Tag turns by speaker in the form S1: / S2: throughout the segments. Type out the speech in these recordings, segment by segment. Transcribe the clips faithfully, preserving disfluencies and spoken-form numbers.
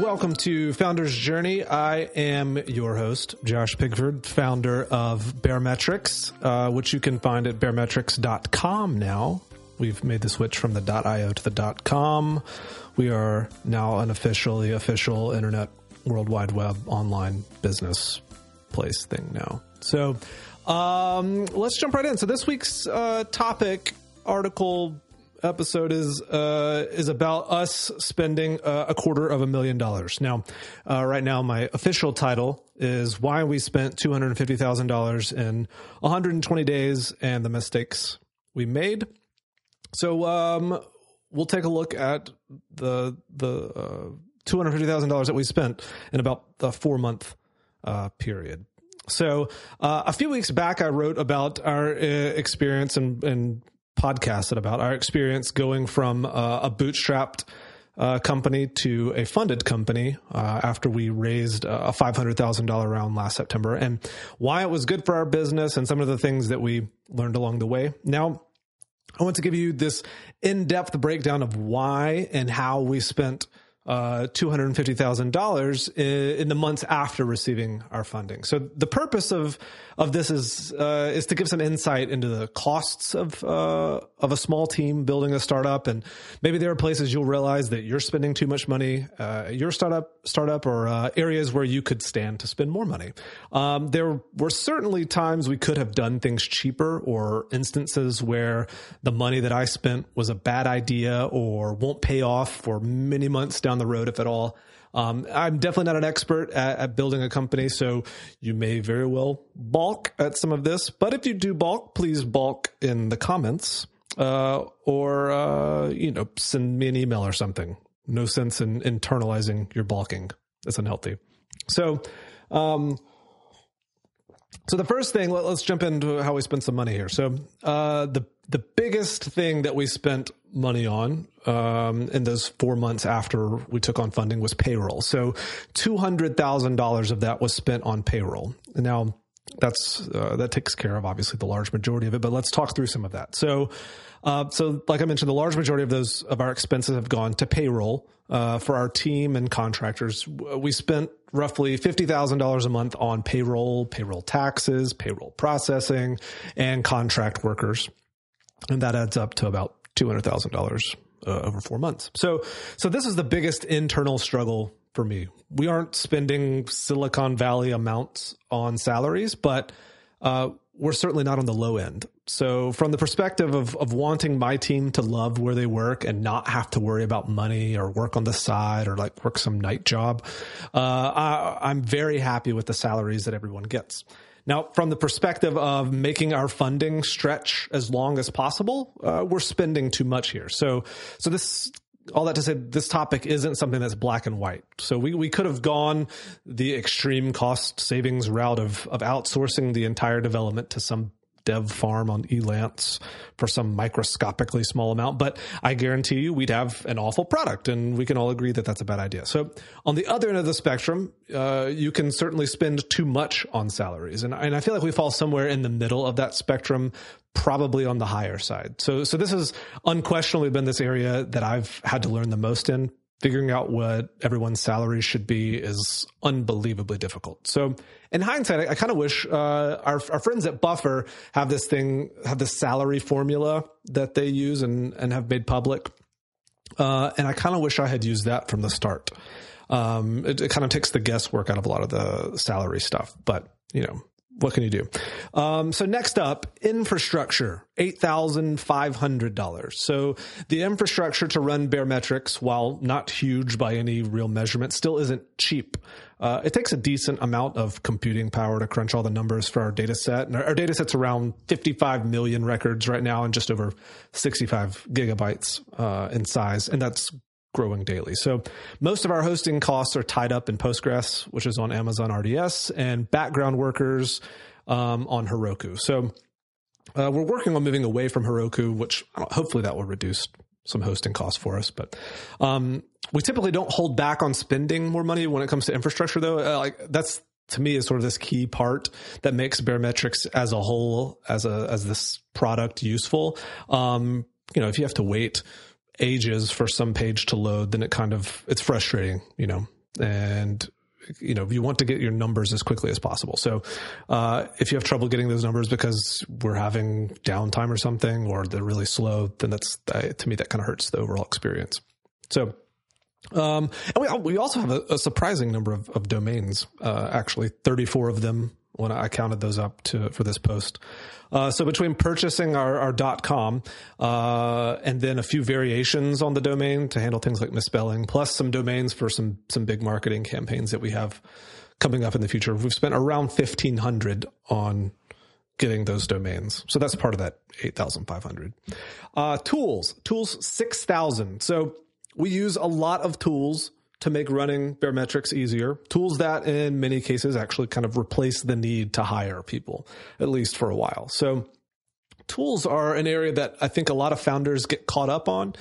S1: welcome to Founder's Journey. I am your host, Josh Pigford, founder of Baremetrics, uh, which you can find at baremetrics dot com now. We've made the switch from the .io to the .com. We are now an officially official internet World Wide Web online business place thing now. So um, let's jump right in. So this week's uh, topic, article, episode is uh, is about us spending uh, a quarter of a million dollars. Now, uh, right now, my official title is Why We Spent two hundred fifty thousand dollars in one hundred twenty days and the Mistakes We Made. So um, we'll take a look at the the uh, two hundred fifty thousand dollars that we spent in about the four month uh, period. So uh, a few weeks back, I wrote about our uh, experience and, and podcasted about our experience going from uh, a bootstrapped uh, company to a funded company uh, after we raised a five hundred thousand dollars round last September, and why it was good for our business and some of the things that we learned along the way. Now, I want to give you this in-depth breakdown of why and how we spent uh, two hundred fifty thousand dollars in, in the months after receiving our funding. So the purpose of of this is uh, is to give some insight into the costs of uh, of a small team building a startup, and maybe there are places you'll realize that you're spending too much money, uh, your startup startup, or uh, areas where you could stand to spend more money. Um, there were certainly times we could have done things cheaper, or instances where the money that I spent was a bad idea or won't pay off for many months down the road, if at all. Um, I'm definitely not an expert at, at building a company, so you may very well balk at some of this. But if you do balk, please balk in the comments, uh, or, uh, you know, send me an email or something. No sense in internalizing your balking. It's unhealthy. So, um, so the first thing, let, let's jump into how we spent some money here. So, uh, the, the biggest thing that we spent money on, um, in those four months after we took on funding was payroll. So two hundred thousand dollars of that was spent on payroll. Now that's, uh, that takes care of obviously the large majority of it, but let's talk through some of that. So, uh, so like I mentioned, the large majority of those, of our expenses have gone to payroll, uh, for our team and contractors. We spent roughly fifty thousand dollars a month on payroll, payroll taxes, payroll processing, and contract workers. And that adds up to about two hundred thousand dollars uh, over four months. So, so this is the biggest internal struggle for me. We aren't spending Silicon Valley amounts on salaries, but uh, we're certainly not on the low end. So from the perspective of, of wanting my team to love where they work and not have to worry about money or work on the side or like work some night job, uh, I, I'm very happy with the salaries that everyone gets. Now, from the perspective of making our funding stretch as long as possible, uh, we're spending too much here. So, so this, all that to say, this topic isn't something that's black and white. So we, we could have gone the extreme cost savings route of, of outsourcing the entire development to some dev farm on Elance for some microscopically small amount, but I guarantee you we'd have an awful product, and we can all agree that that's a bad idea. So on the other end of the spectrum, uh, you can certainly spend too much on salaries. And, and I feel like we fall somewhere in the middle of that spectrum, probably on the higher side. So, so this has unquestionably been this area that I've had to learn the most in. Figuring out what everyone's salary should be is unbelievably difficult. So in hindsight, I, I kind of wish uh, our, our friends at Buffer have this thing, have this salary formula that they use and, and have made public. Uh, and I kind of wish I had used that from the start. Um, it, it kind of takes the guesswork out of a lot of the salary stuff, but you know, what can you do? Um, so next up, infrastructure, eight thousand five hundred dollars. So the infrastructure to run Baremetrics, while not huge by any real measurement, still isn't cheap. Uh, it takes a decent amount of computing power to crunch all the numbers for our data set. And our, our data set's around fifty-five million records right now and just over sixty-five gigabytes uh, in size. And that's growing daily. So most of our hosting costs are tied up in Postgres, which is on Amazon R D S, and background workers um, on Heroku. So uh, we're working on moving away from Heroku, which hopefully that will reduce some hosting costs for us. But um, we typically don't hold back on spending more money when it comes to infrastructure, though. Uh, like that's to me is sort of this key part that makes Baremetrics as a whole, as a as this product useful. Um, you know, if you have to wait ages for some page to load, then it kind of, it's frustrating, you know, And you know, you want to get your numbers as quickly as possible. So, uh, if you have trouble getting those numbers because we're having downtime or something, or they're really slow, then that's, uh, to me, that kind of hurts the overall experience. So, um, and we, we also have a, a surprising number of, of domains, uh, actually thirty-four of them when I counted those up to, for this post. Uh, so between purchasing our, our .com, uh, and then a few variations on the domain to handle things like misspelling, plus some domains for some, some big marketing campaigns that we have coming up in the future, we've spent around fifteen hundred on getting those domains. So that's part of that eight thousand five hundred. Uh, tools, tools six thousand. So we use a lot of tools to make running Baremetrics easier. Tools that in many cases actually kind of replace the need to hire people, at least for a while. So tools are an area that I think a lot of founders get caught up on.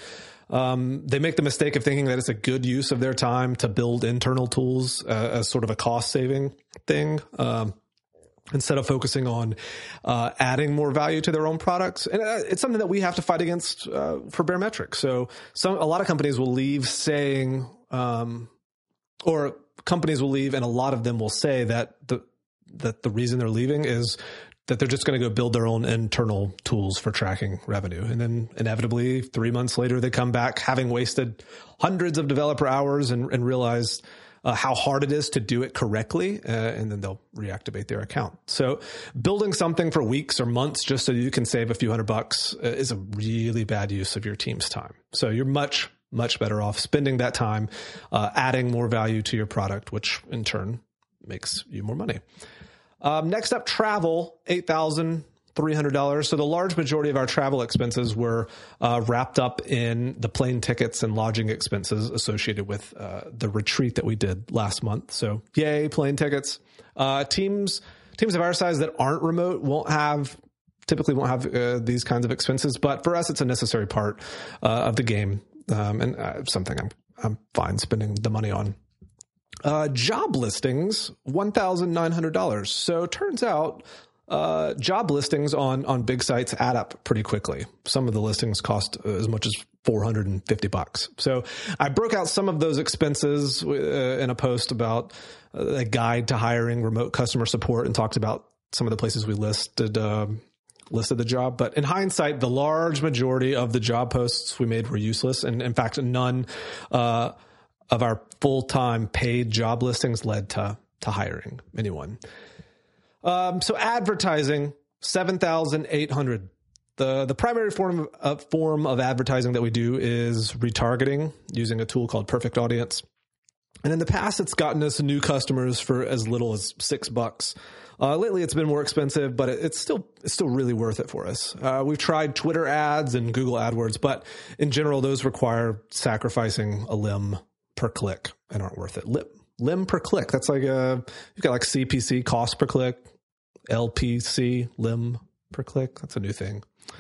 S1: Um, they make the mistake of thinking that it's a good use of their time to build internal tools uh, as sort of a cost saving thing. Um, instead of focusing on uh, adding more value to their own products. And uh, it's something that we have to fight against uh, for Baremetrics. So some, a lot of companies will leave saying, um, or companies will leave, and a lot of them will say that the, that the reason they're leaving is that they're just going to go build their own internal tools for tracking revenue. And then inevitably, three months later, they come back having wasted hundreds of developer hours and, and realize Uh, how hard it is to do it correctly, uh, and then they'll reactivate their account. So building something for weeks or months just so you can save a few hundred bucks uh, is a really bad use of your team's time. So you're much, much better off spending that time uh, adding more value to your product, which in turn makes you more money. Um, next up, travel, eight thousand three hundred dollars. So the large majority of our travel expenses were uh, wrapped up in the plane tickets and lodging expenses associated with uh, the retreat that we did last month. So yay, plane tickets. Uh, teams teams of our size that aren't remote won't have typically won't have uh, these kinds of expenses, but for us, it's a necessary part uh, of the game, um, and uh, something I'm I'm fine spending the money on. Uh, job listings, one thousand nine hundred dollars. So it turns out Uh, job listings on, on big sites add up pretty quickly. Some of the listings cost as much as four hundred fifty bucks. So I broke out some of those expenses uh, in a post about uh, a guide to hiring remote customer support, and talked about some of the places we listed, uh, listed the job. But in hindsight, the large majority of the job posts we made were useless. And in fact, none, uh, of our full-time paid job listings led to, to hiring anyone. Um, so advertising, seven thousand eight hundred. The, the primary form of, form of advertising that we do is retargeting using a tool called Perfect Audience. And in the past, it's gotten us new customers for as little as six bucks. Uh, lately it's been more expensive, but it, it's still, it's still really worth it for us. Uh, we've tried Twitter ads and Google AdWords, but in general, those require sacrificing a limb per click and aren't worth it. Lim, limb per click. That's like a, you've got like C P C, cost per click. L P C, limb per click. That's a new thing.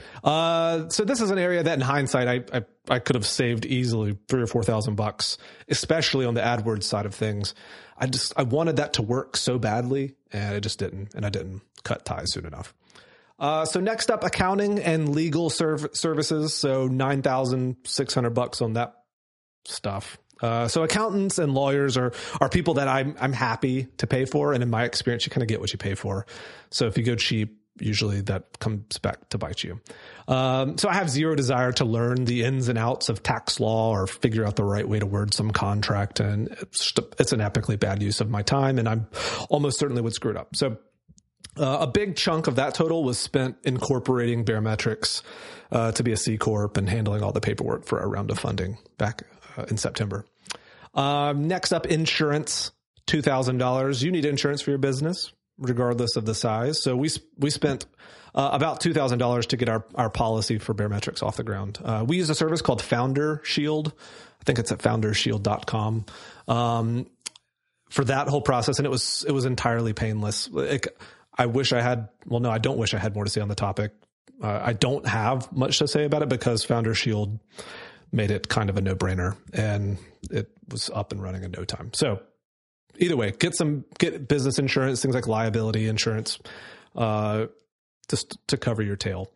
S1: Uh, so this is an area that in hindsight, I, I, I could have saved easily three or four thousand bucks, especially on the AdWords side of things. I just, I wanted that to work so badly, and it just didn't, and I didn't cut ties soon enough. Uh, so next up, accounting and legal serv- services. So nine thousand six hundred bucks on that stuff. Uh, so accountants and lawyers are, are people that I'm, I'm happy to pay for. And in my experience, you kind of get what you pay for. So if you go cheap, usually that comes back to bite you. Um, so I have zero desire to learn the ins and outs of tax law or figure out the right way to word some contract. And it's, it's an epically bad use of my time, and I'm almost certainly would screw it up. So uh, a big chunk of that total was spent incorporating Baremetrics uh, to be a C Corp and handling all the paperwork for our round of funding back uh, in September. Um, next up, insurance, two thousand dollars. You need insurance for your business, regardless of the size. So we we spent uh, about two thousand dollars to get our, our policy for Baremetrics off the ground. Uh, we use a service called Founder Shield. I think it's at founder shield dot com um, for that whole process, and it was it was entirely painless. It, I wish I had. Well, no, I don't wish I had more to say on the topic. Uh, I don't have much to say about it because Founder Shield made it kind of a no-brainer, and it was up and running in no time. So either way, get some, get business insurance, things like liability insurance, uh, just to cover your tail.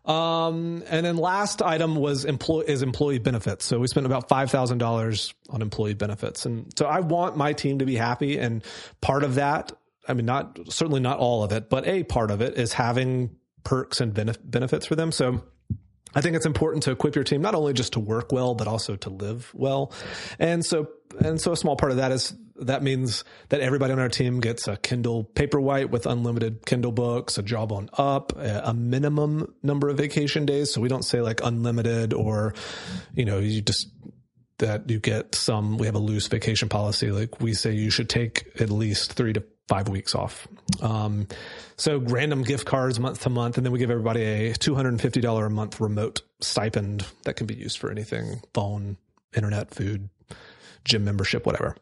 S1: Um, and then last item was employee is employee benefits. So we spent about five thousand dollars on employee benefits. And so I want my team to be happy. And part of that, I mean, not certainly not all of it, but a part of it is having perks and benef- benefits for them. So I think it's important to equip your team, not only just to work well, but also to live well. And so, and so a small part of that is, that means that everybody on our team gets a Kindle Paperwhite with unlimited Kindle books, a Jawbone Up, a minimum number of vacation days. So we don't say like unlimited or, you know, you just, that you get some, we have a loose vacation policy. Like we say you should take at least three to five weeks off. Um, so random gift cards month to month. And then we give everybody a two hundred fifty dollars a month remote stipend that can be used for anything: phone, internet, food, gym membership, whatever.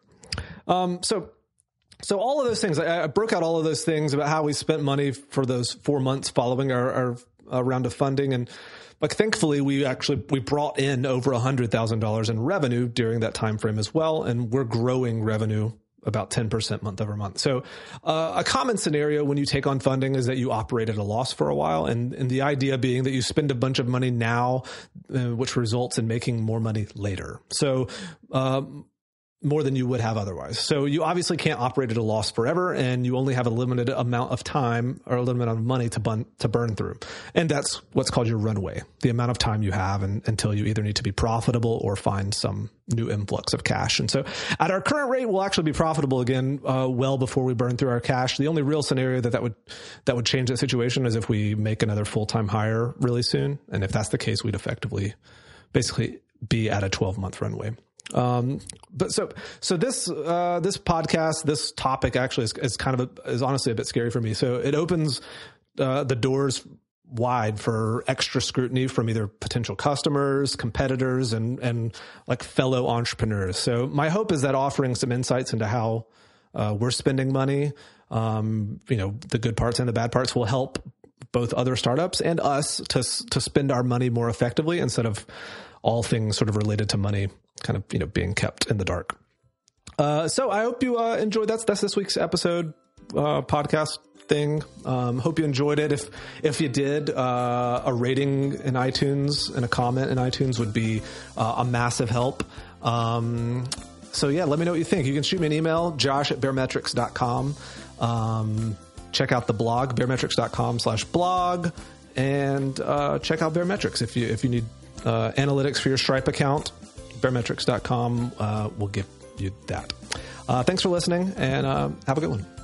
S1: Um, so, so all of those things, I, I broke out all of those things about how we spent money for those four months following our, our, our round of funding. And like, thankfully we actually, we brought in over a hundred thousand dollars in revenue during that time frame as well. And we're growing revenue about ten percent month over month. So, uh, a common scenario when you take on funding is that you operate at a loss for a while. And, and the idea being that you spend a bunch of money now, uh, which results in making more money later. So, um, more than you would have otherwise. So you obviously can't operate at a loss forever, and you only have a limited amount of time or a limited amount of money to burn, to burn through. And that's what's called your runway, the amount of time you have and, until you either need to be profitable or find some new influx of cash. And so at our current rate, we'll actually be profitable again, uh, well before we burn through our cash. The only real scenario that that would, that would change that situation is if we make another full-time hire really soon. And if that's the case, we'd effectively basically be at a twelve month runway. Um, but so, so this, uh, this podcast, this topic actually is, is kind of, a, is honestly a bit scary for me. So it opens, uh, the doors wide for extra scrutiny from either potential customers, competitors, and, and like fellow entrepreneurs. So my hope is that offering some insights into how, uh, we're spending money, um, you know, the good parts and the bad parts will help both other startups and us to, to spend our money more effectively instead of all things sort of related to money kind of, you know, being kept in the dark. Uh, so I hope you uh, enjoyed that. That's this week's episode, uh, podcast thing. Um, hope you enjoyed it. If, if you did, uh, a rating in iTunes and a comment in iTunes would be uh, a massive help. Um, so yeah, let me know what you think. You can shoot me an email, josh at baremetrics dot com. Um, check out the blog, baremetrics dot com slash blog, and, uh, check out Baremetrics if you, if you need, uh, analytics for your Stripe account. baremetrics dot com uh, will give you that. Uh, thanks for listening, and uh, have a good one.